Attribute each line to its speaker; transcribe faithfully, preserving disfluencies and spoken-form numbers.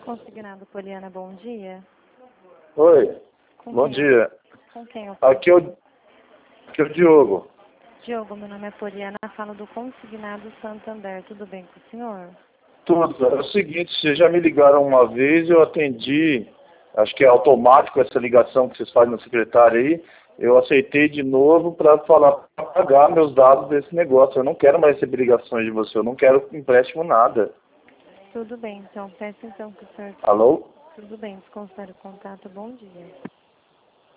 Speaker 1: Consignado Poliana, bom dia.
Speaker 2: Oi,
Speaker 1: Com
Speaker 2: bom
Speaker 1: quem?
Speaker 2: dia.
Speaker 1: Com quem eu
Speaker 2: Aqui é, o, aqui é o Diogo.
Speaker 1: Diogo, meu nome é Poliana, falo do Consignado Santander. Tudo bem com o senhor?
Speaker 2: Tudo. É o seguinte, vocês já me ligaram uma vez, eu atendi, acho que é automático essa ligação que vocês fazem na secretária aí. Eu aceitei de novo para falar, para pagar meus dados desse negócio. Eu não quero mais receber ligações de você, eu não quero empréstimo nada.
Speaker 1: Tudo bem, então peço então que o senhor...
Speaker 2: Alô?
Speaker 1: Tudo bem, desconsidere o contato. Bom dia.